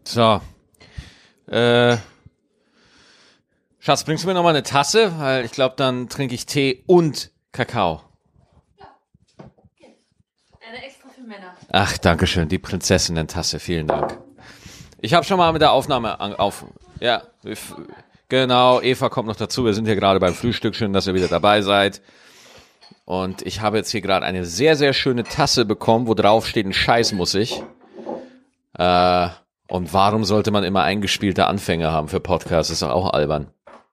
So. Schatz, bringst du mir nochmal eine Tasse? Weil ich glaube, dann trinke ich Tee und Kakao. Ja. Eine extra für Männer. Ach, danke schön. Die Prinzessinnen-Tasse. Vielen Dank. Ich habe schon mal mit der Aufnahme Ja, genau. Eva kommt noch dazu. Wir sind hier gerade beim Frühstück. Schön, dass ihr wieder dabei seid. Und ich habe jetzt hier gerade eine sehr, sehr schöne Tasse bekommen, wo drauf steht, ein Scheiß muss ich. Und warum sollte man immer eingespielte Anfänge haben für Podcasts? Das ist doch auch albern.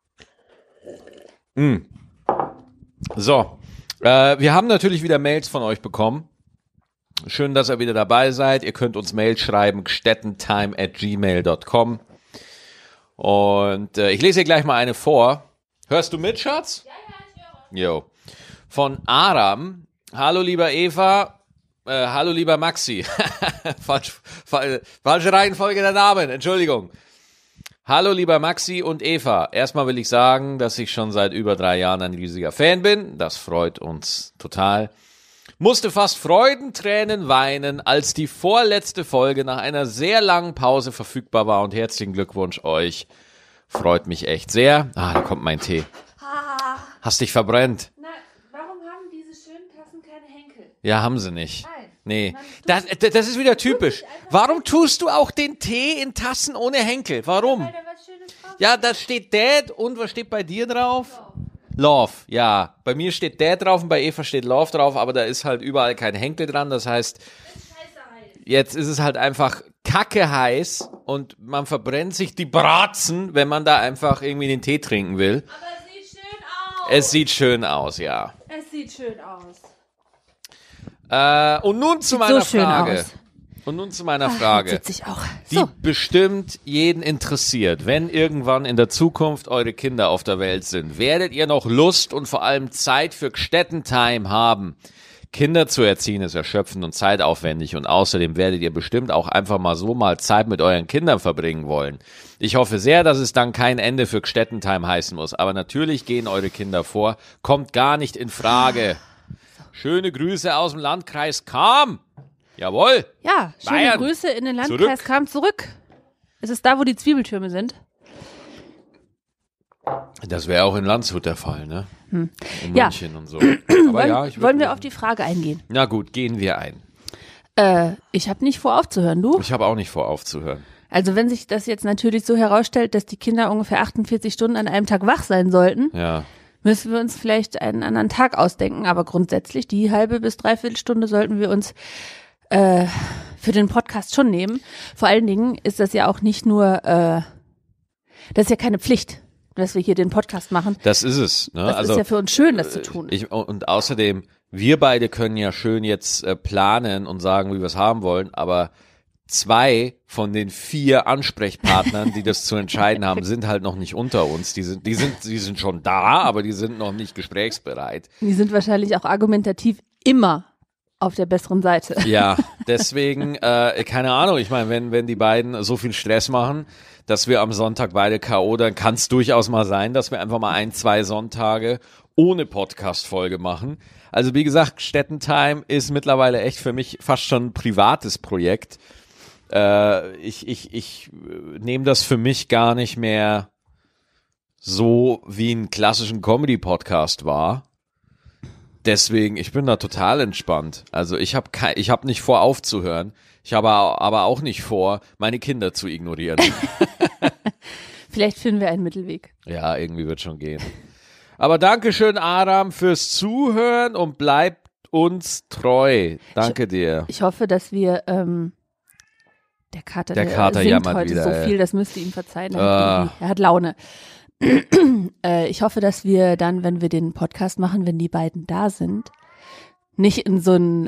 So, wir haben natürlich wieder Mails von euch bekommen. Schön, dass ihr wieder dabei seid. Ihr könnt uns Mail schreiben, gstettentime@gmail.com. Und ich lese hier gleich mal eine vor. Hörst du mit, Schatz? Ja, ich höre. Jo. Von Aram. Hallo, lieber Eva. Hallo, lieber Maxi. Falsche Reihenfolge der Namen. Entschuldigung. Hallo, lieber Maxi und Eva. Erstmal will ich sagen, dass ich schon seit über 3 Jahren ein riesiger Fan bin. Das freut uns total. Musste fast Freudentränen weinen, als die vorletzte Folge nach einer sehr langen Pause verfügbar war. Und herzlichen Glückwunsch euch. Freut mich echt sehr. Da kommt mein Tee. Hast dich verbrennt? Na, warum haben diese schönen Tassen keine Henkel? Ja, haben sie nicht. Nein. Nee, das ist wieder typisch. Warum tust du auch den Tee in Tassen ohne Henkel? Warum? Weil da was Schönes drauf Ja, da steht Dad und was steht bei dir drauf? Love, ja. Bei mir steht Dad drauf und bei Eva steht Love drauf, aber da ist halt überall kein Henkel dran. Das heißt, jetzt ist es halt einfach kacke heiß und man verbrennt sich die Bratzen, wenn man da einfach irgendwie den Tee trinken will. Aber es sieht schön aus. Es sieht schön aus, ja. Es sieht schön aus. Und nun zu meiner so schön Frage. aus. Und nun zu meiner Frage. Sitze ich auch. Die So. bestimmt jeden interessiert. Wenn irgendwann in der Zukunft eure Kinder auf der Welt sind, werdet ihr noch Lust und vor allem Zeit für Gstettentime haben? Kinder zu erziehen ist erschöpfend und zeitaufwendig und außerdem werdet ihr bestimmt auch einfach mal Zeit mit euren Kindern verbringen wollen. Ich hoffe sehr, dass es dann kein Ende für Gstettentime heißen muss, aber natürlich gehen eure Kinder vor, kommt gar nicht in Frage. Schöne Grüße aus dem Landkreis Cham. Jawohl. Ja, schöne Bayern. Grüße in den Landkreis Cham zurück. Ist es da, wo die Zwiebeltürme sind? Das wäre auch in Landshut der Fall, ne? In Ja. München und so. Aber ja, ich Wollen wir auf die Frage eingehen? Na gut, gehen wir ein. Ich habe nicht vor aufzuhören, du? Ich habe auch nicht vor, aufzuhören. Also wenn sich das jetzt natürlich so herausstellt, dass die Kinder ungefähr 48 Stunden an einem Tag wach sein sollten, Ja. müssen wir uns vielleicht einen anderen Tag ausdenken. Aber grundsätzlich die halbe bis dreiviertel Stunde sollten wir uns für den Podcast schon nehmen. Vor allen Dingen ist das ja auch nicht nur, das ist ja keine Pflicht, dass wir hier den Podcast machen. Das ist es. Ne? Das ist ja für uns schön, das zu tun. Und außerdem, wir beide können ja schön jetzt planen und sagen, wie wir es haben wollen, aber 2 von den 4 Ansprechpartnern, die das zu entscheiden haben, sind halt noch nicht unter uns. Die sind schon da, aber die sind noch nicht gesprächsbereit. Die sind wahrscheinlich auch argumentativ immer auf der besseren Seite. Ja, deswegen, keine Ahnung, ich meine, wenn die beiden so viel Stress machen, dass wir am Sonntag beide K.O., dann kann es durchaus mal sein, dass wir einfach mal 1-2 Sonntage ohne Podcast-Folge machen. Also wie gesagt, Gstettentime ist mittlerweile echt für mich fast schon ein privates Projekt. Ich nehme das für mich gar nicht mehr so wie einen klassischen Comedy-Podcast war. Deswegen, ich bin da total entspannt. Also ich hab nicht vor aufzuhören. Ich habe aber auch nicht vor, meine Kinder zu ignorieren. Vielleicht finden wir einen Mittelweg. Ja, irgendwie wird schon gehen. Aber Dankeschön, Aram, fürs Zuhören und bleibt uns treu. Danke dir. Ich hoffe, dass wir, der Kater singt jammert heute wieder, so ey. viel, das müsst ihr ihm verzeihen. Er hat Laune. Ich hoffe, dass wir dann, wenn wir den Podcast machen, wenn die beiden da sind, nicht in so ein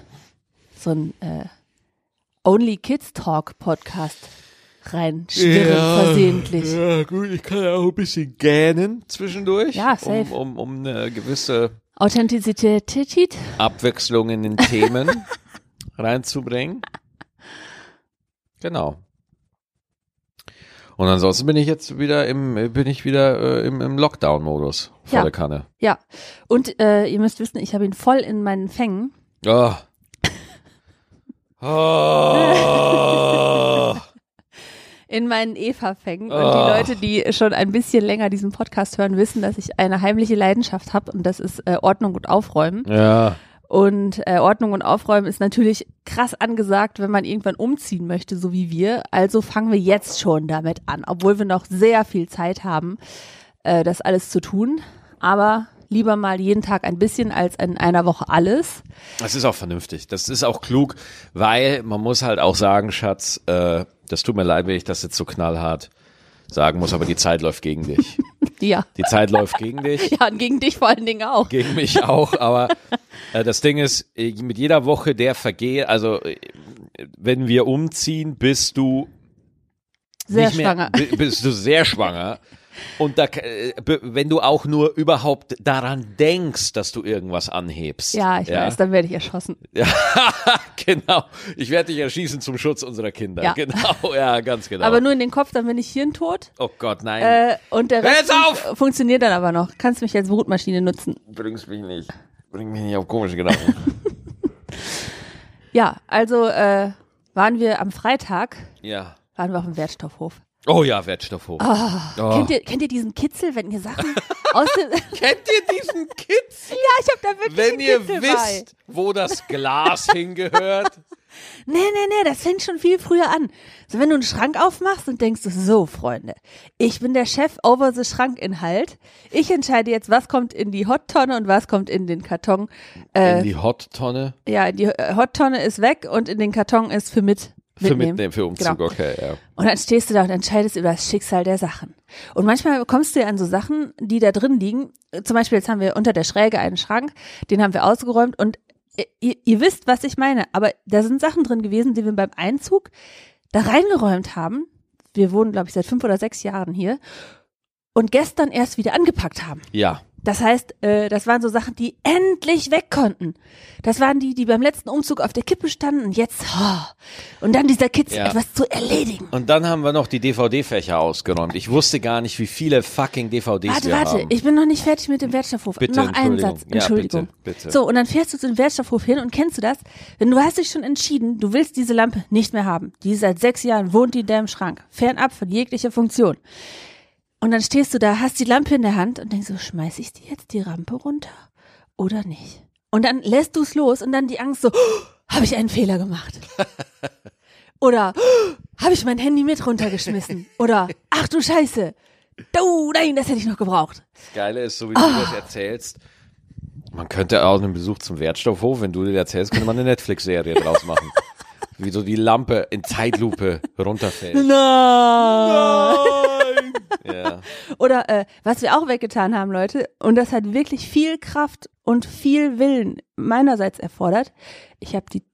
Only Kids Talk Podcast reinschwirren versehentlich. Ja, gut, ich kann ja auch ein bisschen gähnen zwischendurch. Ja, safe. Um eine gewisse Authentizität. Abwechslung in den Themen reinzubringen. Genau. Und ansonsten bin ich jetzt wieder im Lockdown-Modus vor Ja. der Kanne. Ja. Und ihr müsst wissen, ich habe ihn voll in meinen Fängen. Oh. Oh. in meinen Eva-Fängen. Und die Leute, die schon ein bisschen länger diesen Podcast hören, wissen, dass ich eine heimliche Leidenschaft habe und das ist Ordnung und Aufräumen. Ja. Und Ordnung und Aufräumen ist natürlich krass angesagt, wenn man irgendwann umziehen möchte, so wie wir. Also fangen wir jetzt schon damit an, obwohl wir noch sehr viel Zeit haben, das alles zu tun. Aber lieber mal jeden Tag ein bisschen als in einer Woche alles. Das ist auch vernünftig. Das ist auch klug, weil man muss halt auch sagen, Schatz, das tut mir leid, wenn ich das jetzt so knallhart sagen muss, aber die Zeit läuft gegen dich. Ja. Die Zeit läuft gegen dich. Ja, und gegen dich vor allen Dingen auch. Gegen mich auch, aber das Ding ist, mit jeder Woche der vergeht, also wenn wir umziehen, bist du Sehr nicht mehr, schwanger. Bist du sehr schwanger. Und da, wenn du auch nur überhaupt daran denkst, dass du irgendwas anhebst. Ja, ich weiß, dann werde ich erschossen. Ja, genau. Ich werde dich erschießen zum Schutz unserer Kinder. Ja. Genau, ja, ganz genau. Aber nur in den Kopf, dann bin ich hirntot. Oh Gott, nein. Und der Hör Rest jetzt auf! funktioniert dann aber noch. Kannst mich als Brutmaschine nutzen. Bring mich nicht auf komische Gedanken. Ja, also waren wir am Freitag, Ja. waren wir auf dem Wertstoffhof. Oh ja, Wertstoffhof. Oh. Kennt ihr diesen Kitzel, wenn ihr Sachen aus dem... Kennt ihr diesen Kitzel? Ja, ich hab da wirklich Wenn einen ihr Kitzel wisst, wo das Glas hingehört. Nee, das fängt schon viel früher an. So, wenn du einen Schrank aufmachst und denkst, so, Freunde, ich bin der Chef over the Schrankinhalt. Ich entscheide jetzt, was kommt in die Hottonne und was kommt in den Karton. In die Hottonne. Ja, die Hottonne ist weg und in den Karton ist für mitnehmen. Für Umzug, Genau. okay, ja. Und dann stehst du da und entscheidest über das Schicksal der Sachen. Und manchmal kommst du ja an so Sachen, die da drin liegen. Zum Beispiel, jetzt haben wir unter der Schräge einen Schrank, den haben wir ausgeräumt und ihr wisst, was ich meine. Aber da sind Sachen drin gewesen, die wir beim Einzug da reingeräumt haben. Wir wohnen, glaube ich, seit 5 oder 6 Jahren hier. Und gestern erst wieder angepackt haben. Ja. Das heißt, das waren so Sachen, die endlich weg konnten. Das waren die beim letzten Umzug auf der Kippe standen und jetzt, und dann dieser Kitzel, Ja. etwas zu erledigen. Und dann haben wir noch die DVD-Fächer ausgeräumt. Ich wusste gar nicht, wie viele fucking DVDs wir Warte, haben. ich bin noch nicht fertig mit dem Wertstoffhof. Bitte, noch einen Satz, Ja, Entschuldigung. bitte. So, und dann fährst du zu dem Wertstoffhof hin und kennst du das? Wenn du hast dich schon entschieden, du willst diese Lampe nicht mehr haben. Die seit 6 Jahren wohnt die in deinem Schrank. Fernab von jeglicher Funktion. Und dann stehst du da, hast die Lampe in der Hand und denkst so, schmeiß ich die jetzt die Rampe runter oder nicht? Und dann lässt du es los und dann die Angst so, habe ich einen Fehler gemacht? Oder habe ich mein Handy mit runtergeschmissen? Oder ach du Scheiße, nein, das hätte ich noch gebraucht. Das Geile ist, so wie du das erzählst, man könnte auch einen Besuch zum Wertstoffhof, wenn du dir erzählst, könnte man eine Netflix-Serie draus machen. Wie so die Lampe in Zeitlupe runterfällt. Nein! Ja. Oder was wir auch weggetan haben, Leute, und das hat wirklich viel Kraft und viel Willen meinerseits erfordert. Ich habe die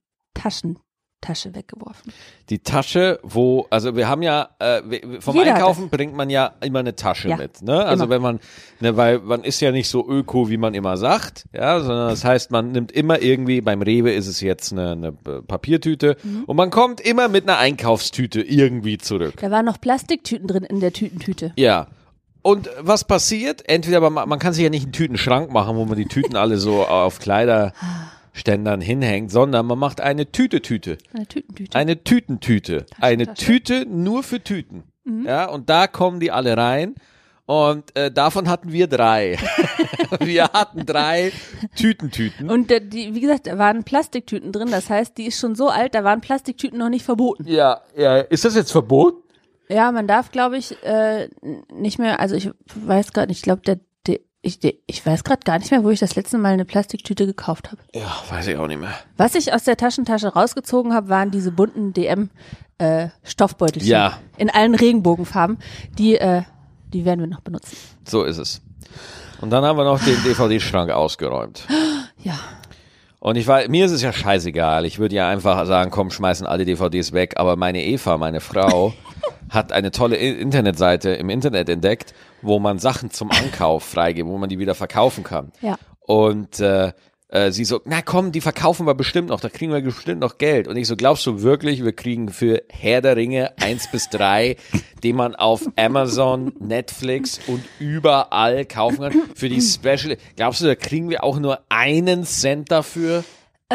Tasche weggeworfen. Die Tasche, also wir haben ja, vom Jeder hat Einkaufen bringt man ja immer eine Tasche Ja, mit, ne? Also immer. wenn man, weil man ist ja nicht so öko, wie man immer sagt, ja, sondern das heißt, man nimmt immer irgendwie, beim Rewe ist es jetzt eine Papiertüte und man kommt immer mit einer Einkaufstüte irgendwie zurück. Da waren noch Plastiktüten drin in der Tütentüte. Ja. Und was passiert? Entweder man kann sich ja nicht einen Tütenschrank machen, wo man die Tüten alle so auf Kleiderständern hinhängt, sondern man macht eine Tüte. Eine Tütentüte. Eine Tütentüte. Eine Tasche. Tüte nur für Tüten. Ja, und da kommen die alle rein. Und davon hatten wir 3. Wir hatten 3 Tütentüten. Und wie gesagt, da waren Plastiktüten drin. Das heißt, die ist schon so alt, da waren Plastiktüten noch nicht verboten. Ja, ist das jetzt verboten? Ja, man darf, glaube ich, nicht mehr, also ich weiß gerade nicht, ich glaube, ich weiß gerade gar nicht mehr, wo ich das letzte Mal eine Plastiktüte gekauft habe. Ja, weiß ich auch nicht mehr. Was ich aus der Taschentasche rausgezogen habe, waren diese bunten DM Stoffbeutelchen. Ja. In allen Regenbogenfarben. Die werden wir noch benutzen. So ist es. Und dann haben wir noch den DVD-Schrank ausgeräumt. Ja. Und mir ist es ja scheißegal. Ich würde ja einfach sagen, komm, schmeißen alle DVDs weg. Aber meine Eva, meine Frau, hat eine tolle Internetseite im Internet entdeckt, wo man Sachen zum Ankauf freigeben, wo man die wieder verkaufen kann. Ja. Und sie so, na komm, die verkaufen wir bestimmt noch, da kriegen wir bestimmt noch Geld. Und ich so, glaubst du wirklich, wir kriegen für Herr der Ringe 1-3, den man auf Amazon, Netflix und überall kaufen kann, für die Special, glaubst du, da kriegen wir auch nur 1 Cent dafür?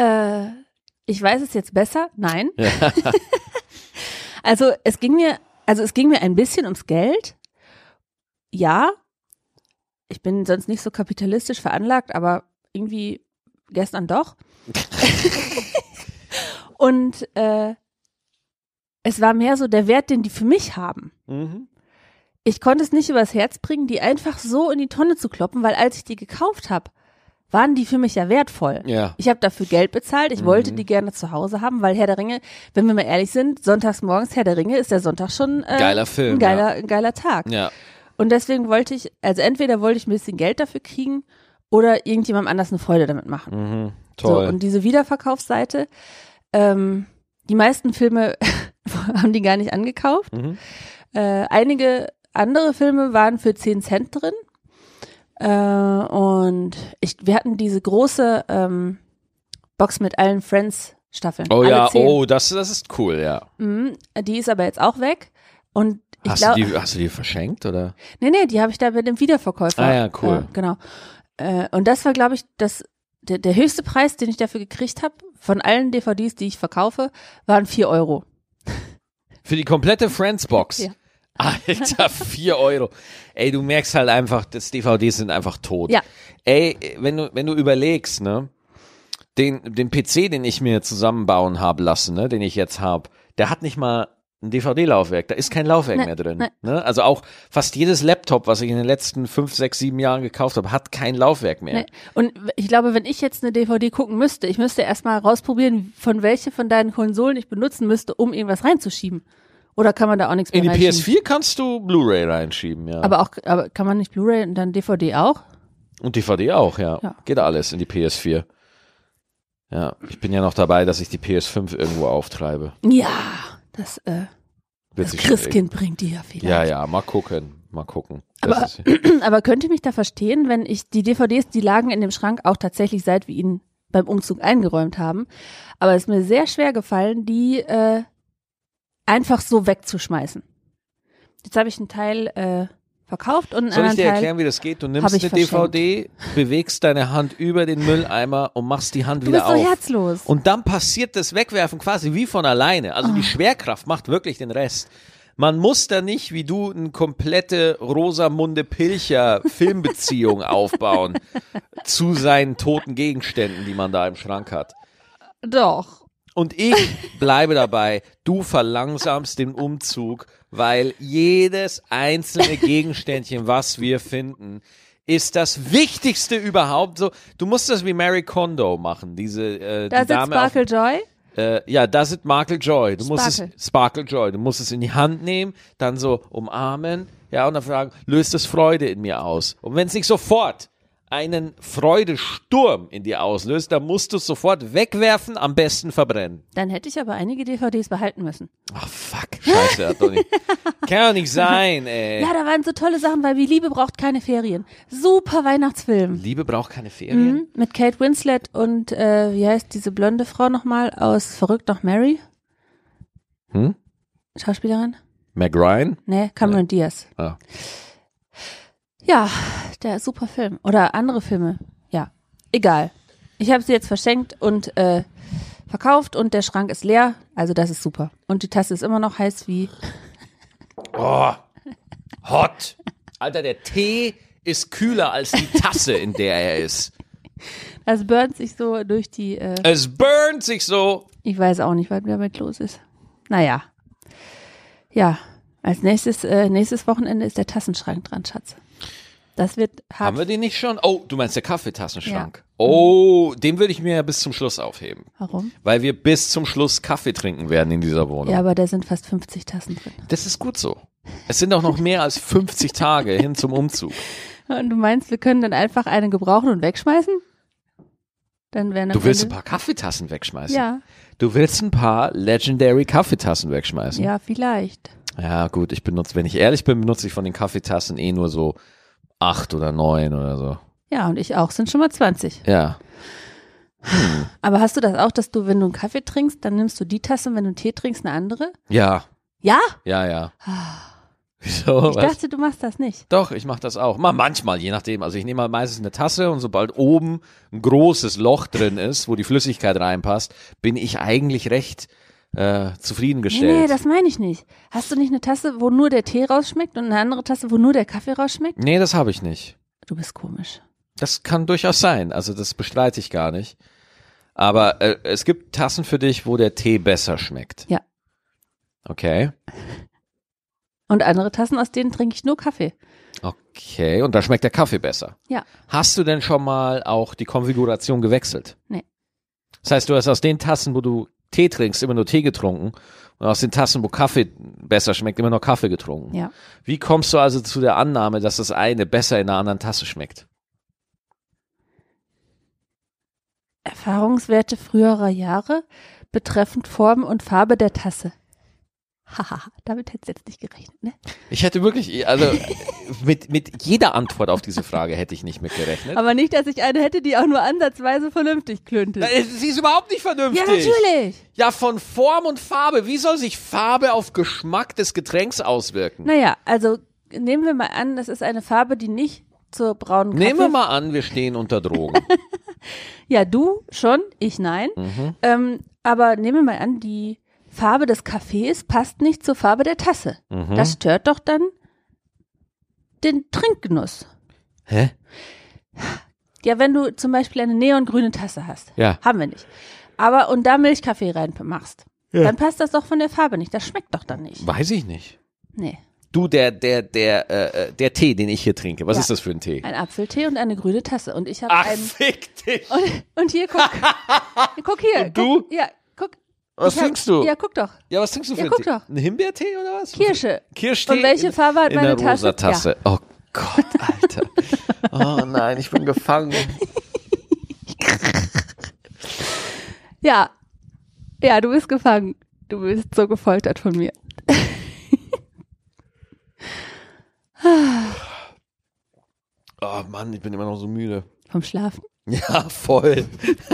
Ich weiß es jetzt besser. Nein. Also es ging mir, also es ging mir ein bisschen ums Geld. Ja, ich bin sonst nicht so kapitalistisch veranlagt, aber irgendwie gestern doch. Und es war mehr so der Wert, den die für mich haben. Mhm. Ich konnte es nicht übers Herz bringen, die einfach so in die Tonne zu kloppen, weil als ich die gekauft habe, waren die für mich ja wertvoll. Ja. Ich habe dafür Geld bezahlt, ich wollte die gerne zu Hause haben, weil Herr der Ringe, wenn wir mal ehrlich sind, sonntags morgens Herr der Ringe ist der Sonntag schon Geiler Film, ein geiler Tag. Ja. Und deswegen wollte ich, also entweder wollte ich ein bisschen Geld dafür kriegen oder irgendjemandem anders eine Freude damit machen. Mhm. Toll. So, und diese Wiederverkaufsseite, die meisten Filme haben die gar nicht angekauft. Mhm. Einige andere Filme waren für 10 Cent drin. Und wir hatten diese große Box mit allen Friends-Staffeln. Oh alle ja, 10. das ist cool, ja. Die ist aber jetzt auch weg. Und ich Hast du die verschenkt, oder? Nee, die habe ich da bei dem Wiederverkäufer. Ah ja, cool. Genau. Und das war, glaube ich, der höchste Preis, den ich dafür gekriegt habe, von allen DVDs, die ich verkaufe, waren 4 Euro. Für die komplette Friends-Box? Ja. Alter, 4 Euro. Ey, du merkst halt einfach, dass DVDs sind einfach tot. Ja. Ey, wenn du überlegst, ne, den PC, den ich mir zusammenbauen habe lassen, ne, den ich jetzt habe, der hat nicht mal ein DVD-Laufwerk, da ist kein Laufwerk mehr drin. Ne? Also auch fast jedes Laptop, was ich in den letzten 5, 6, 7 Jahren gekauft habe, hat kein Laufwerk mehr. Nee. Und ich glaube, wenn ich jetzt eine DVD gucken müsste, ich müsste erstmal rausprobieren, welche von deinen Konsolen ich benutzen müsste, um irgendwas reinzuschieben. Oder kann man da auch nichts mehr In die reinschieben? PS4 kannst du Blu-ray reinschieben, ja. Aber kann man nicht Blu-ray und dann DVD auch? Und DVD auch, ja. Ja. Geht alles in die PS4. Ja, ich bin ja noch dabei, dass ich die PS5 irgendwo auftreibe. Ja, das Wird sich Christkind bringt die ja vielleicht. Ja, mal gucken. Aber, Das ist, aber könnt ihr mich da verstehen, wenn ich die DVDs, die lagen in dem Schrank auch tatsächlich, seit wir ihn beim Umzug eingeräumt haben. Aber es ist mir sehr schwer gefallen, die einfach so wegzuschmeißen. Jetzt habe ich einen Teil verkauft und einen soll ich anderen dir Teil. erklären, wie das geht? Du hab nimmst ich eine DVD, bewegst deine Hand über den Mülleimer und machst die Hand Du wieder bist so auf. herzlos. Und dann passiert das Wegwerfen quasi wie von alleine. Also die Schwerkraft macht wirklich den Rest. Man muss da nicht, wie du, eine komplette Rosamunde Pilcher Filmbeziehung aufbauen zu seinen toten Gegenständen, die man da im Schrank hat. Doch. Und ich bleibe dabei, du verlangsamst den Umzug, weil jedes einzelne Gegenständchen, was wir finden, ist das Wichtigste überhaupt. So, du musst das wie Mary Kondo machen, diese Da die sitzt Dame Sparkle Joy. ja, da ist Sparkle Joy. Du musst Sparkle. es Sparkle Joy. Du musst es in die Hand nehmen, dann so umarmen, ja, und dann fragen, löst es Freude in mir aus? Und wenn es nicht sofort einen Freudesturm in dir auslöst, dann musst du es sofort wegwerfen, am besten verbrennen. Dann hätte ich aber einige DVDs behalten müssen. Ach, fuck. Scheiße, hat doch nicht. Kann doch nicht sein, ey. Ja, da waren so tolle Sachen bei wie Liebe braucht keine Ferien. Super Weihnachtsfilm. Liebe braucht keine Ferien. Mit Kate Winslet und wie heißt diese blonde Frau nochmal aus Verrückt nach Mary? Schauspielerin? Meg Ryan? Nee, Cameron Diaz. Ah. Ja, der super Film. Oder andere Filme. Ja, egal. Ich habe sie jetzt verschenkt und verkauft und der Schrank ist leer. Also das ist super. Und die Tasse ist immer noch heiß wie... Oh, hot. Alter, der Tee ist kühler als die Tasse, in der er ist. Das burnt sich so durch die... Es burnt sich so. ich weiß auch nicht, was damit los ist. Naja. Ja, als nächstes Wochenende ist der Tassenschrank dran, Schatz. Das wird hart. Haben wir den nicht schon? Oh, du meinst der Kaffeetassenschrank. Ja. Oh, den würde ich mir ja bis zum Schluss aufheben. Warum? Weil wir bis zum Schluss Kaffee trinken werden in dieser Wohnung. Ja, aber da sind fast 50 Tassen drin. Das ist gut so. Es sind auch noch mehr als 50 Tage hin zum Umzug. Und du meinst, wir können dann einfach eine gebrauchen und wegschmeißen? Dann wären Du willst ein paar Kaffeetassen wegschmeißen? Ja, Du willst ein paar Legendary Kaffeetassen wegschmeißen? ja, vielleicht. Ja, gut, wenn ich ehrlich bin, benutze ich von den Kaffeetassen nur so 8 oder 9 oder so. Ja, und ich auch, sind schon mal 20. Ja. Aber hast du das auch, dass du, wenn du einen Kaffee trinkst, dann nimmst du die Tasse und wenn du einen Tee trinkst, eine andere? Ja, Ja? ja. Wieso? Ich Was? dachte, du machst das nicht. Doch, ich mache das auch. Manchmal, je nachdem. Also ich nehme halt meistens eine Tasse und sobald oben ein großes Loch drin ist, wo die Flüssigkeit reinpasst, bin ich eigentlich recht zufriedengestellt. Nee, das meine ich nicht. Hast du nicht eine Tasse, wo nur der Tee rausschmeckt und eine andere Tasse, wo nur der Kaffee rausschmeckt? Nee, das habe ich nicht. Du bist komisch. Das kann durchaus sein, also das bestreite ich gar nicht. Aber es gibt Tassen für dich, wo der Tee besser schmeckt. Ja. Okay. Und andere Tassen, aus denen trinke ich nur Kaffee. Okay, und da schmeckt der Kaffee besser. Ja. Hast du denn schon mal auch die Konfiguration gewechselt? Nee. Das heißt, du hast aus den Tassen, wo du Tee trinkst, immer nur Tee getrunken und aus den Tassen, wo Kaffee besser schmeckt, immer nur Kaffee getrunken. Ja. Wie kommst du also zu der Annahme, dass das eine besser in einer anderen Tasse schmeckt? Erfahrungswerte früherer Jahre betreffend Form und Farbe der Tasse. Haha, damit hättest du jetzt nicht gerechnet, ne? Ich hätte wirklich, also mit jeder Antwort auf diese Frage hätte ich nicht mitgerechnet. Aber nicht, dass ich eine hätte, die auch nur ansatzweise vernünftig klönte. Sie ist überhaupt nicht vernünftig. Ja, natürlich. Ja, von Form und Farbe. Wie soll sich Farbe auf Geschmack des Getränks auswirken? Naja, also nehmen wir mal an, das ist eine Farbe, die nicht zur braunen Kaffee... Nehmen wir mal an, wir stehen unter Drogen. Ja, du schon, ich nein. Aber nehmen wir mal an, die Farbe des Kaffees passt nicht zur Farbe der Tasse. Das stört doch dann den Trinkgenuss. Hä? Ja, wenn du zum Beispiel eine neongrüne Tasse hast. Ja. Haben wir nicht. Aber und da Milchkaffee reinmachst, dann passt das doch von der Farbe nicht. Das schmeckt doch dann nicht. Weiß ich nicht. Nee. Du, der Tee, den ich hier trinke, was Ja. ist das für ein Tee? Ein Apfeltee und eine grüne Tasse. Und ich habe Ach, einen. fick dich. Und hier, guck. Guck hier. Und du? Guck, ja, guck. Was Ich hab- trinkst du? Ja, guck doch. Ja, was trinkst du für Ja, einen guck Tee? doch. Ein Himbeertee oder was? Kirsche. Kirschtee. Und welche Farbe hat in meine der rosa Tasse? Tasse. Oh Gott, Alter. Oh nein, ich bin gefangen. Ja. Ja, du bist gefangen. Du bist so gefoltert von mir. Oh Mann, ich bin immer noch so müde. Vom Schlafen? Ja, voll.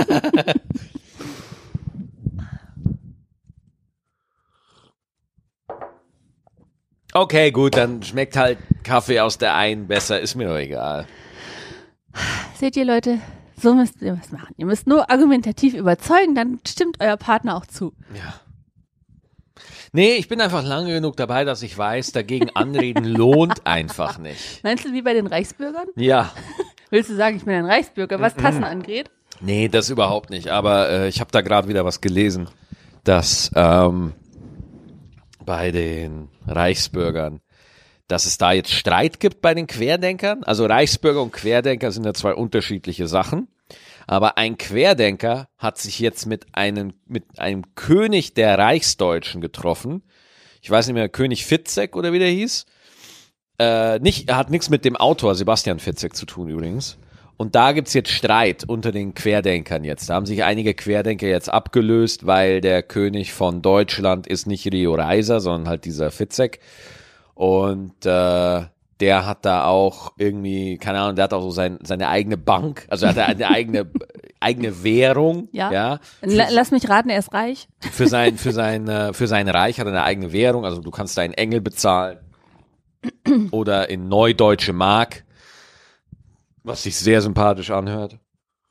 Okay, gut, dann schmeckt halt Kaffee aus der einen besser, ist mir doch egal. Seht ihr, Leute, so müsst ihr was machen. Ihr müsst nur argumentativ überzeugen, dann stimmt euer Partner auch zu. Ja. Nee, ich bin einfach lange genug dabei, dass ich weiß, dagegen anreden lohnt einfach nicht. Meinst du wie bei den Reichsbürgern? Ja. Willst du sagen, ich bin ein Reichsbürger, was Tassen angeht? Nee, das überhaupt nicht. Aber ich habe da gerade wieder was gelesen, dass bei den Reichsbürgern, dass es da jetzt Streit gibt bei den Querdenkern. Also Reichsbürger und Querdenker sind ja zwei unterschiedliche Sachen. Aber ein Querdenker hat sich jetzt mit einem König der Reichsdeutschen getroffen. Ich weiß nicht mehr, König Fitzek oder wie der hieß. Hat nichts mit dem Autor Sebastian Fitzek zu tun übrigens. Und da gibt's jetzt Streit unter den Querdenkern jetzt. Da haben sich einige Querdenker jetzt abgelöst, weil der König von Deutschland ist nicht Rio Reiser, sondern halt dieser Fitzek. Und der hat da auch irgendwie, keine Ahnung, der hat auch so seine eigene Bank, also er hat eine eigene Währung. Ja. Lass mich raten, er ist reich. Für sein Reich hat er eine eigene Währung, also du kannst da in Engel bezahlen oder in Neudeutsche Mark, was sich sehr sympathisch anhört.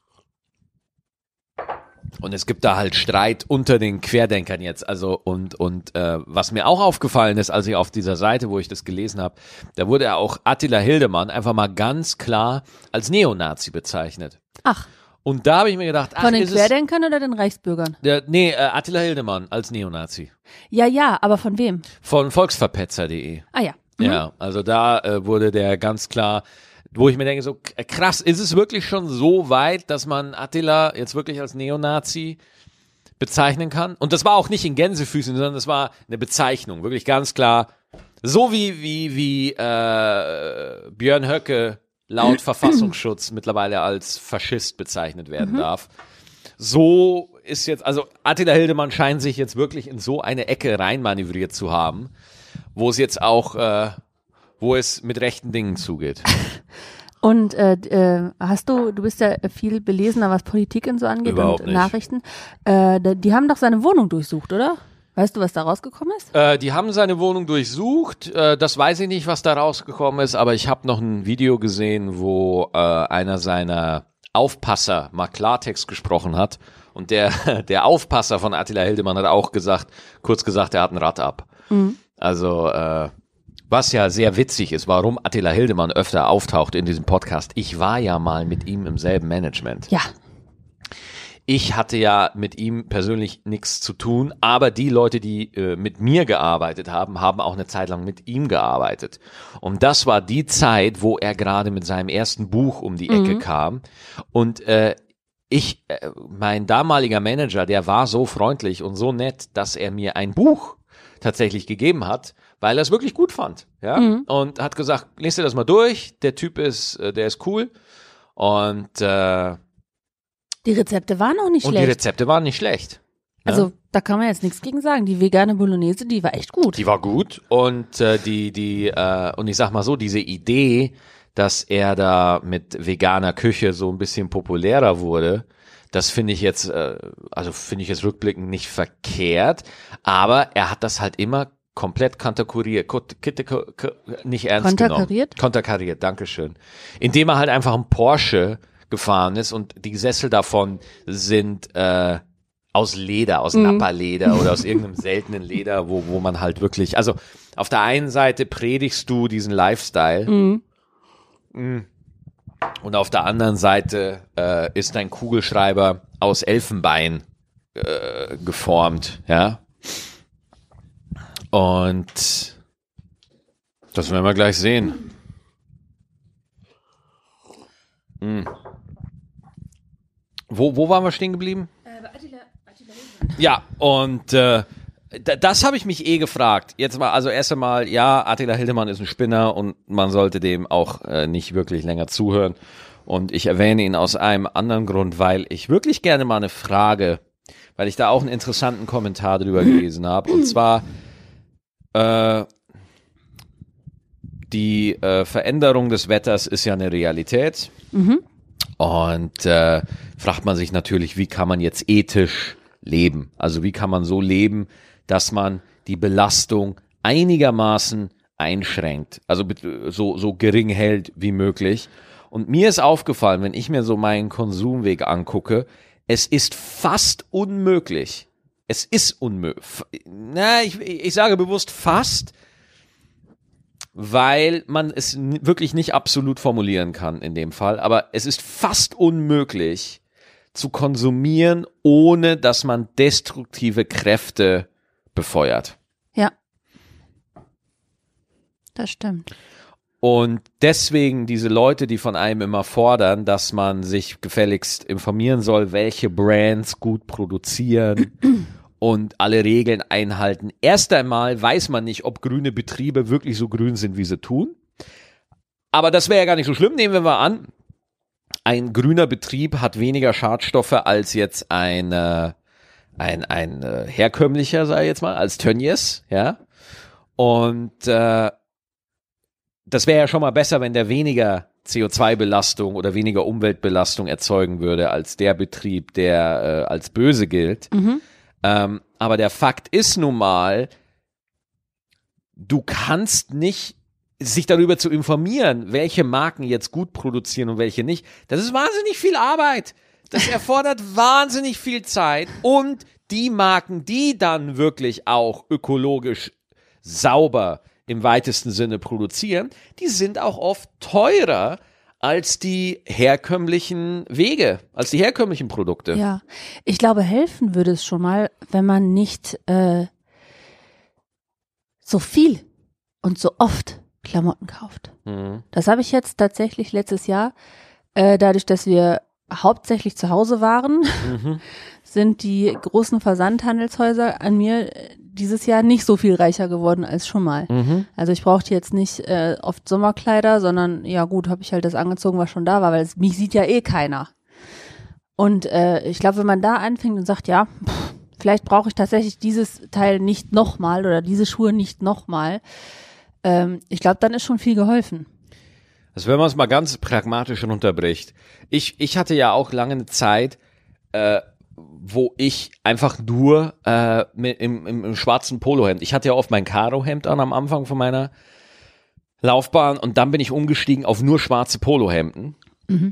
Und es gibt da halt Streit unter den Querdenkern jetzt. Also und was mir auch aufgefallen ist, als ich auf dieser Seite, wo ich das gelesen habe, da wurde ja auch Attila Hildemann einfach mal ganz klar als Neonazi bezeichnet. Ach, Und da habe ich mir gedacht, von den ist Querdenkern oder den Reichsbürgern? Attila Hildemann als Neonazi. Ja, aber von wem? Von volksverpetzer.de. Ah ja. Ja, also da wurde der ganz klar, wo ich mir denke, so krass, ist es wirklich schon so weit, dass man Attila jetzt wirklich als Neonazi bezeichnen kann? Und das war auch nicht in Gänsefüßen, sondern das war eine Bezeichnung, wirklich ganz klar. So wie Björn Höcke laut Verfassungsschutz mittlerweile als Faschist bezeichnet werden darf. So ist jetzt, also Attila Hildemann scheint sich jetzt wirklich in so eine Ecke reinmanövriert zu haben, wo es jetzt auch, wo es mit rechten Dingen zugeht. Und du bist ja viel belesener, was Politik und so angeht Überhaupt und nicht. Nachrichten. Die haben doch seine Wohnung durchsucht, oder? Weißt du, was da rausgekommen ist? Die haben seine Wohnung durchsucht. Das weiß ich nicht, was da rausgekommen ist, aber ich habe noch ein Video gesehen, wo einer seiner Aufpasser mal Klartext gesprochen hat Und der Aufpasser von Attila Hildmann hat auch kurz gesagt, er hat ein Rad ab. Also, was ja sehr witzig ist, warum Attila Hildmann öfter auftaucht in diesem Podcast. Ich war ja mal mit ihm im selben Management. Ja. Ich hatte ja mit ihm persönlich nichts zu tun, aber die Leute, die mit mir gearbeitet haben, haben auch eine Zeit lang mit ihm gearbeitet. Und das war die Zeit, wo er gerade mit seinem ersten Buch um die Ecke kam. Und mein damaliger Manager, der war so freundlich und so nett, dass er mir ein Buch tatsächlich gegeben hat, weil er es wirklich gut fand, ja, und hat gesagt, lest dir das mal durch, der ist cool und die Rezepte waren auch nicht und schlecht. die Rezepte waren nicht schlecht. Ja? Also da kann man jetzt nichts gegen sagen. Die vegane Bolognese, die war echt gut. Die war gut und und ich sag mal so, diese Idee, dass er da mit veganer Küche so ein bisschen populärer wurde, das finde ich jetzt rückblickend nicht verkehrt, aber er hat das halt immer komplett nicht ernst genommen. Konterkariert, dankeschön. Indem er halt einfach ein Porsche gefahren ist und die Sessel davon sind aus Leder, aus Nappa-Leder oder aus irgendeinem seltenen Leder, wo man halt wirklich, also auf der einen Seite predigst du diesen Lifestyle und auf der anderen Seite ist dein Kugelschreiber aus Elfenbein geformt, ja. Und das werden wir gleich sehen. Wo waren wir stehen geblieben? Attila Ja, und das habe ich mich gefragt. Jetzt mal, also erst einmal, ja, Attila Hildmann ist ein Spinner und man sollte dem auch nicht wirklich länger zuhören. Und ich erwähne ihn aus einem anderen Grund, weil ich wirklich gerne mal eine Frage, weil ich da auch einen interessanten Kommentar drüber gelesen habe. Und zwar die Veränderung des Wetters ist ja eine Realität. Und fragt man sich natürlich, wie kann man jetzt ethisch leben? Also wie kann man so leben, dass man die Belastung einigermaßen einschränkt, also so gering hält wie möglich. Und mir ist aufgefallen, wenn ich mir so meinen Konsumweg angucke, es ist fast unmöglich. Es ist unmöglich. Ich sage bewusst fast, weil man es wirklich nicht absolut formulieren kann in dem Fall. Aber es ist fast unmöglich zu konsumieren, ohne dass man destruktive Kräfte befeuert. Ja. Das stimmt. Und deswegen diese Leute, die von einem immer fordern, dass man sich gefälligst informieren soll, welche Brands gut produzieren und alle Regeln einhalten. Erst einmal weiß man nicht, ob grüne Betriebe wirklich so grün sind, wie sie tun. Aber das wäre ja gar nicht so schlimm. Nehmen wir mal an, ein grüner Betrieb hat weniger Schadstoffe als jetzt ein herkömmlicher, sage ich jetzt mal, als Tönnies, ja. Und das wäre ja schon mal besser, wenn der weniger CO2-Belastung oder weniger Umweltbelastung erzeugen würde als der Betrieb, der als böse gilt. Aber der Fakt ist nun mal, du kannst nicht sich darüber zu informieren, welche Marken jetzt gut produzieren und welche nicht. Das ist wahnsinnig viel Arbeit. Das erfordert wahnsinnig viel Zeit. Und die Marken, die dann wirklich auch ökologisch sauber im weitesten Sinne produzieren, die sind auch oft teurer als die herkömmlichen Wege, als die herkömmlichen Produkte. Ja, ich glaube, helfen würde es schon mal, wenn man nicht so viel und so oft Klamotten kauft. Das habe ich jetzt tatsächlich letztes Jahr, dadurch, dass wir hauptsächlich zu Hause waren, sind die großen Versandhandelshäuser an mir dieses Jahr nicht so viel reicher geworden als schon mal. Also ich brauchte jetzt nicht oft Sommerkleider, sondern ja gut, habe ich halt das angezogen, was schon da war, weil mich sieht ja eh keiner. Und ich glaube, wenn man da anfängt und sagt, ja, vielleicht brauche ich tatsächlich dieses Teil nicht nochmal oder diese Schuhe nicht nochmal, ich glaube, dann ist schon viel geholfen. Also wenn man es mal ganz pragmatisch runterbricht. Ich hatte ja auch lange eine Zeit, wo ich einfach nur im schwarzen Polohemd, ich hatte ja oft mein Karohemd an am Anfang von meiner Laufbahn und dann bin ich umgestiegen auf nur schwarze Polohemden.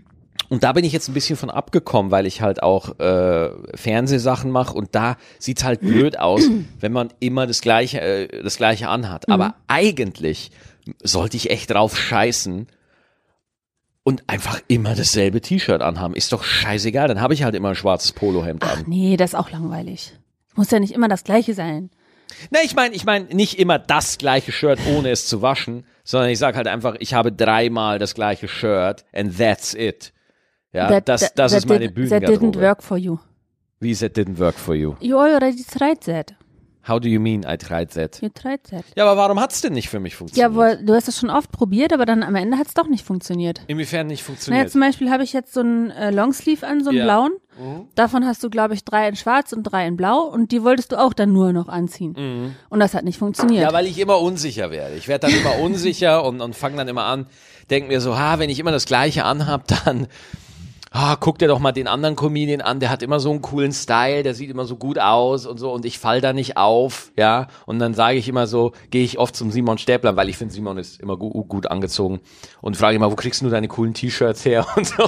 Und da bin ich jetzt ein bisschen von abgekommen, weil ich halt auch Fernsehsachen mache und da sieht's halt blöd aus, wenn man immer das Gleiche anhat. Aber eigentlich sollte ich echt drauf scheißen und einfach immer dasselbe T-Shirt anhaben. Ist doch scheißegal, dann habe ich halt immer ein schwarzes Polohemd an. Ach nee, das ist auch langweilig. Muss ja nicht immer das Gleiche sein. Na, ich meine nicht immer das gleiche Shirt, ohne es zu waschen, sondern ich sage halt einfach, ich habe 3-mal das gleiche Shirt and that's it. Ja, das ist meine That Bühnengarderobe. didn't work for you. Wie that didn't work for you? You already tried that. How do you mean I tried that? You tried that. Ja, aber warum hat's denn nicht für mich Ja, funktioniert? aber du hast es schon oft probiert, aber dann am Ende hat es doch nicht funktioniert. Inwiefern nicht Naja, funktioniert? zum Beispiel habe ich jetzt so einen Longsleeve an, so einen Ja. blauen. Davon hast du, glaube ich, 3 in schwarz und 3 in blau und die wolltest du auch dann nur noch anziehen. Und das hat nicht funktioniert. Ja, weil ich immer unsicher werde. Ich werde dann immer unsicher und fange dann immer an, denke mir so, wenn ich immer das Gleiche anhab, dann guck dir doch mal den anderen Comedian an, der hat immer so einen coolen Style, der sieht immer so gut aus und so und ich fall da nicht auf, ja, und dann sage ich immer so, gehe ich oft zum Simon Stäbler, weil ich finde, Simon ist immer gut angezogen und frage immer, wo kriegst du deine coolen T-Shirts her und so.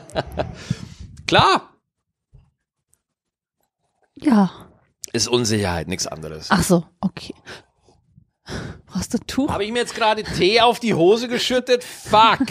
Klar, Ja. ist Unsicherheit, nichts anderes. Ach so, okay. Brauchst du ein Tuch? Habe ich mir jetzt gerade Tee auf die Hose geschüttet? Fuck.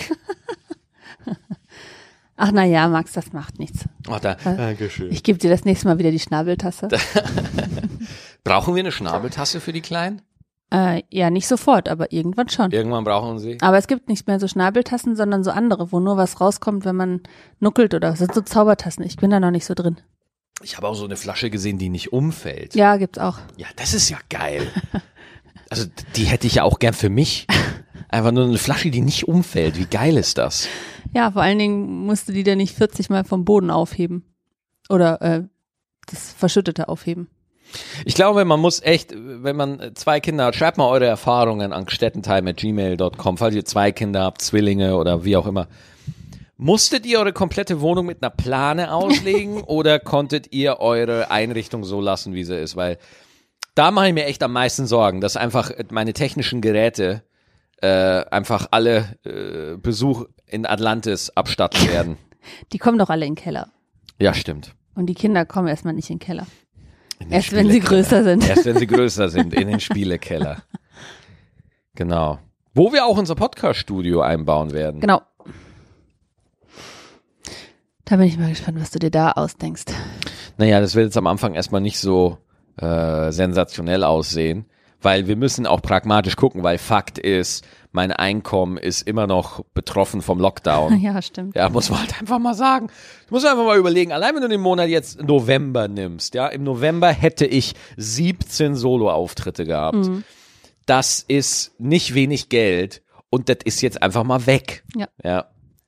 Ach na ja, Max, das macht nichts. Dankeschön. Ich gebe dir das nächste Mal wieder die Schnabeltasse. Brauchen wir eine Schnabeltasse für die Kleinen? Ja, nicht sofort, aber irgendwann schon. Irgendwann brauchen wir sie. Aber es gibt nicht mehr so Schnabeltassen, sondern so andere, wo nur was rauskommt, wenn man nuckelt oder das sind so Zaubertassen. Ich bin da noch nicht so drin. Ich habe auch so eine Flasche gesehen, die nicht umfällt. Ja, gibt's auch. Ja, das ist ja geil. Also die hätte ich ja auch gern für mich. Einfach nur eine Flasche, die nicht umfällt. Wie geil ist das? Ja, vor allen Dingen musst du die dann nicht 40 Mal vom Boden aufheben. Oder das Verschüttete aufheben. Ich glaube, man muss echt, wenn man 2 Kinder hat, schreibt mal eure Erfahrungen an gstettentime@gmail.com, falls ihr 2 Kinder habt, Zwillinge oder wie auch immer. Musstet ihr eure komplette Wohnung mit einer Plane auslegen oder konntet ihr eure Einrichtung so lassen, wie sie ist? Weil da mache ich mir echt am meisten Sorgen, dass einfach meine technischen Geräte einfach alle Besuch in Atlantis abstatten werden. Die kommen doch alle in den Keller. Ja, stimmt. Und die Kinder kommen erstmal nicht in den Keller. In den Erst wenn sie Spielekeller. größer sind. Erst wenn sie größer sind, in den Spielekeller. Genau. Wo wir auch unser Podcast-Studio einbauen werden. Genau. Da bin ich mal gespannt, was du dir da ausdenkst. Naja, das wird jetzt am Anfang erstmal nicht so sensationell aussehen, weil wir müssen auch pragmatisch gucken, weil Fakt ist, mein Einkommen ist immer noch betroffen vom Lockdown. Ja, stimmt. Ja, muss man halt einfach mal sagen. Du musst einfach mal überlegen, allein wenn du den Monat jetzt November nimmst, ja, im November hätte ich 17 Solo-Auftritte gehabt. Das ist nicht wenig Geld und das ist jetzt einfach mal weg. Ja.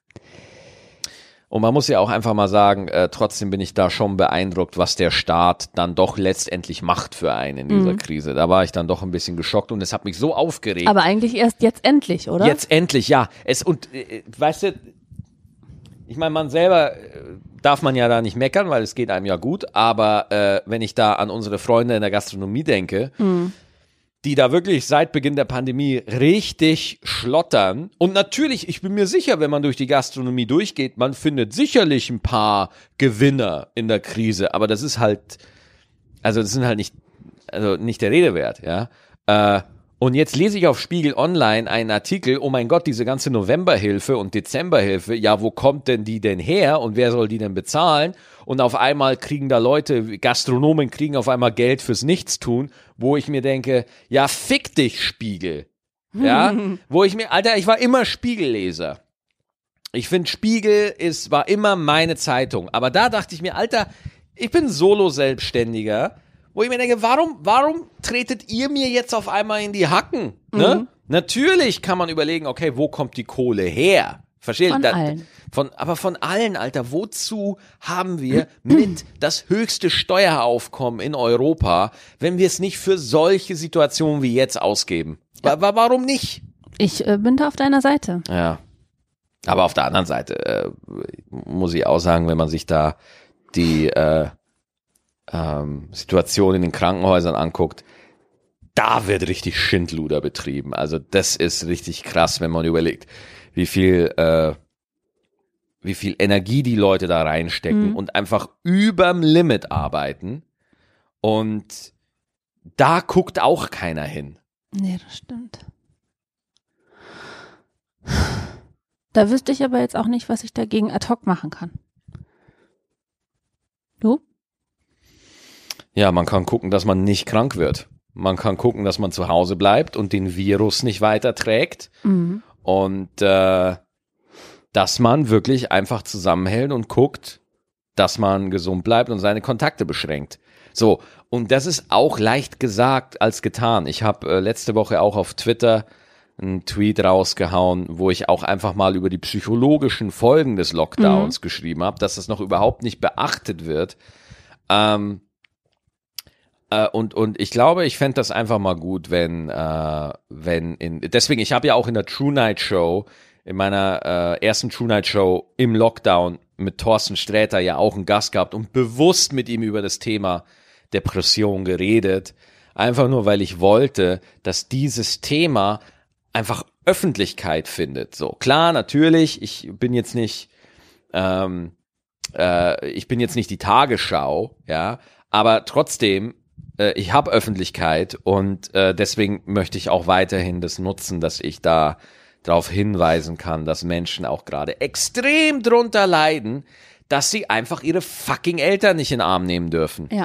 Und man muss ja auch einfach mal sagen, trotzdem bin ich da schon beeindruckt, was der Staat dann doch letztendlich macht für einen in dieser Krise. Da war ich dann doch ein bisschen geschockt und es hat mich so aufgeregt. Aber eigentlich erst jetzt endlich, oder? Jetzt endlich, ja. Weißt du, ich meine, man selber darf man ja da nicht meckern, weil es geht einem ja gut, aber wenn ich da an unsere Freunde in der Gastronomie denke, die da wirklich seit Beginn der Pandemie richtig schlottern. Und natürlich, ich bin mir sicher, wenn man durch die Gastronomie durchgeht, man findet sicherlich ein paar Gewinner in der Krise, aber das ist halt, also das sind halt nicht der Rede wert, ja. Und jetzt lese ich auf Spiegel Online einen Artikel, oh mein Gott, diese ganze Novemberhilfe und Dezemberhilfe, ja, wo kommt denn die denn her und wer soll die denn bezahlen? Und auf einmal kriegen da Leute, Gastronomen kriegen auf einmal Geld fürs Nichtstun, wo ich mir denke, ja, fick dich, Spiegel. Ja, wo ich mir, Alter, ich war immer Spiegelleser. Ich finde, Spiegel war immer meine Zeitung. Aber da dachte ich mir, Alter, ich bin Solo-Selbstständiger, wo ich mir denke, warum tretet ihr mir jetzt auf einmal in die Hacken? Ne? Natürlich kann man überlegen, okay, wo kommt die Kohle her? Versteht? Von allen. Aber von allen, Alter, wozu haben wir mit das höchste Steueraufkommen in Europa, wenn wir es nicht für solche Situationen wie jetzt ausgeben? Warum nicht? Ich bin da auf deiner Seite. Ja. Aber auf der anderen Seite muss ich auch sagen, wenn man sich da die Situation in den Krankenhäusern anguckt, da wird richtig Schindluder betrieben. Also das ist richtig krass, wenn man überlegt, wie viel wie viel Energie die Leute da reinstecken und einfach überm Limit arbeiten. Und da guckt auch keiner hin. Nee, das stimmt. Da wüsste ich aber jetzt auch nicht, was ich dagegen ad hoc machen kann. Du? Ja, man kann gucken, dass man nicht krank wird. Man kann gucken, dass man zu Hause bleibt und den Virus nicht weiterträgt. Und dass man wirklich einfach zusammenhält und guckt, dass man gesund bleibt und seine Kontakte beschränkt. So, und das ist auch leicht gesagt als getan. Ich habe letzte Woche auch auf Twitter einen Tweet rausgehauen, wo ich auch einfach mal über die psychologischen Folgen des Lockdowns geschrieben habe, dass das noch überhaupt nicht beachtet wird. Und ich glaube, ich fände das einfach mal gut, deswegen, ich habe ja auch in der True Night Show, in meiner ersten True Night Show im Lockdown mit Thorsten Sträter ja auch einen Gast gehabt und bewusst mit ihm über das Thema Depression geredet. Einfach nur, weil ich wollte, dass dieses Thema einfach Öffentlichkeit findet. So, klar, natürlich, ich bin jetzt nicht die Tagesschau, ja, aber trotzdem, ich habe Öffentlichkeit und deswegen möchte ich auch weiterhin das nutzen, dass ich da darauf hinweisen kann, dass Menschen auch gerade extrem drunter leiden, dass sie einfach ihre fucking Eltern nicht in den Arm nehmen dürfen. Ja.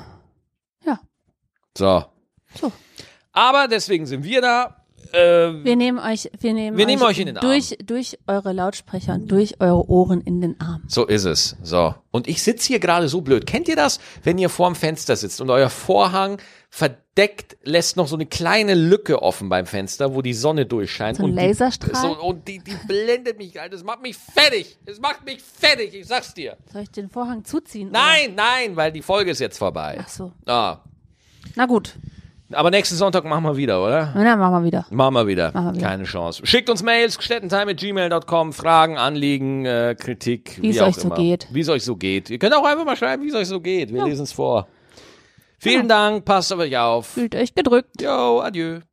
So. Aber deswegen sind wir da. Wir nehmen euch euch in den Arm. Durch eure Lautsprecher und durch eure Ohren in den Arm. So ist es. So. Und ich sitze hier gerade so blöd. Kennt ihr das, wenn ihr vorm Fenster sitzt und euer Vorhang verdeckt, lässt noch so eine kleine Lücke offen beim Fenster, wo die Sonne durchscheint. So ein Laserstrahl? Und die blendet mich, Alter. Das macht mich fertig. Ich sag's dir. Soll ich den Vorhang zuziehen? Nein, weil die Folge ist jetzt vorbei. Ach so. Ah. Na gut. Aber nächsten Sonntag machen wir wieder, oder? Na, machen wir wieder. Machen wir wieder. Keine Chance. Schickt uns Mails, gstettentime@gmail.com, Fragen, Anliegen, Kritik, wie es euch so geht. Wie es euch so geht. Ihr könnt auch einfach mal schreiben, wie es euch so geht. Wir lesen es vor. Vielen Dank, passt auf euch auf. Fühlt euch gedrückt. Jo, adieu.